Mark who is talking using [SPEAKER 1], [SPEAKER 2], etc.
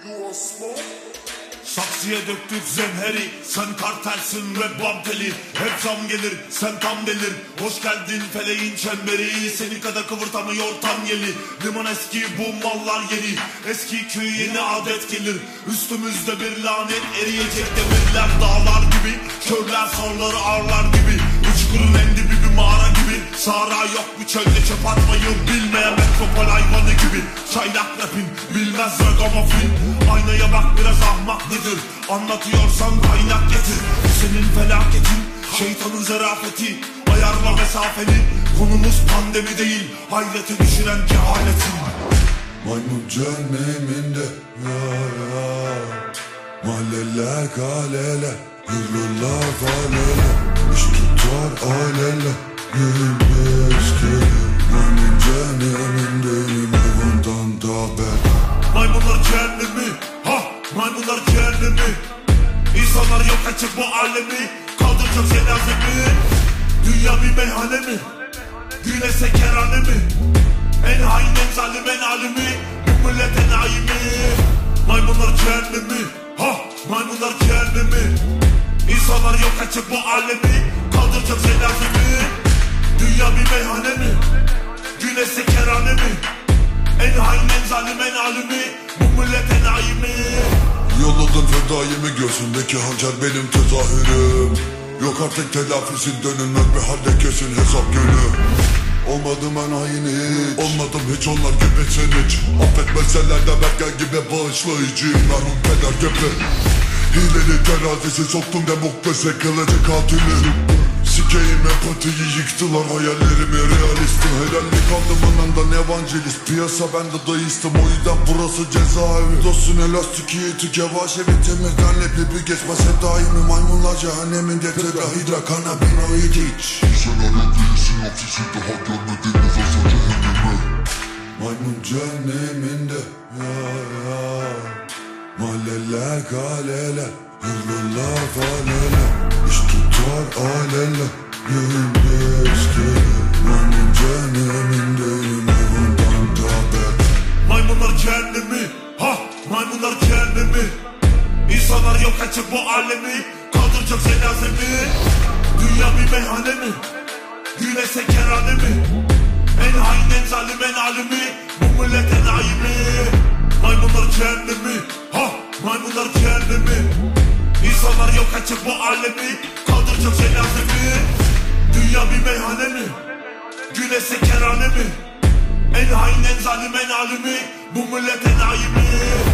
[SPEAKER 1] Saksıya döktük zemheri, sen kartelsin ve banteli. Hep zam gelir, sen tam delir. Hoş geldin feleğin çemberi. Seni kadar kıvırtamıyor tam yeli. Limon eski, bu mallar yeni. Eski köy yeni adet gelir. Üstümüzde bir lanet, eriyecek demirler dağlar gibi. Körler sarları ağlar gibi. Uçkurun en dibi bir mağara gibi. Sahra yok bu çölde, çöp atmayı bilmeyen metropol hayvanı gibi. Çaylak rapin, bilmez ragamuffin. Aynaya bak, biraz ahmaklıdır. Anlatıyorsan kaynak getir. Senin felaketin, şeytanın zarafeti. Ayarla mesafeni. Konumuz pandemi değil, hayrete düşüren cehaletin.
[SPEAKER 2] Maymun cehenneminde ya. Mahalleler kaleler, hırlılar faleler. İş tutar aileler, yürümez gelir. Maymun cehennemindeyim, hayvandan da beter.
[SPEAKER 1] Maymunlar cehennemi, ha maymunlar cehennemi. İnsanlar yok edecek bu alemi. Kaldıracak cenazemi. Dünya bir meyhane mi? Güneşe kerane mi? En hain, en zalim, en alimi. Bu millet enayimi. Maymunlar cehennemi, ha maymunlar cehennemi. İnsanlar yok edecek bu alemi. Kaldıracak cenazemi. Dünya bir meyhane mi? Güneşe kerane mi? En hain, en zalim, en alimi. Bu millet enayimi.
[SPEAKER 2] Yolladın fedaimi, gözündeki hançer benim tezahürüm. Yok artık telafisi, dönülmez bir halde kesin hesap günü. Olmadım ben hain hiç, olmadım hiç onlar gibi sen hiç. Affetmeseler de Berker gibi bağışlayıcıyım, merhum peder gibi. Hileli terazisi soktum demokrasi kılıcı katili. Sikeyim empatiyi, yıktılar hayallerimi realistim. Helallik aldımın andan evangelist, piyasa bende dayıstim. O yüzden burası cezaevi. Dostun elastikiyeti kevaşevi, temizden leblebi geçmese daimi. Maymunlar cehenneminde tedahidra kanabinoid hiç.
[SPEAKER 3] Senaryo değil, sinopsisi daha görmediğiniz asa cehennemi.
[SPEAKER 2] Maymun cehenneminde ya. Mahalleler kaleler, hırlılar faleler. İş tutar aileler, yürümez gelir. Maymun cehennemindeyim, hayvandan da beter.
[SPEAKER 1] Maymunlar cehennemi, ha maymunlar cehennemi. İnsanlar yok edecek bu alemi. Kaldıracak cenazemi. Dünya bir meyhane mi? Güneşe kerane mi? En hain, en zalim, en alimi. Bu millet enayimi. Maymunlar cehennemi, ha maymunlar cehennemi. İnsanlar yok edecek bu alemi. Kaldıracak cenazemi. Dünya bir meyhane mi? Güneşe kerane mi? En hain, en zalim, en alimi. Bu millet enayimi.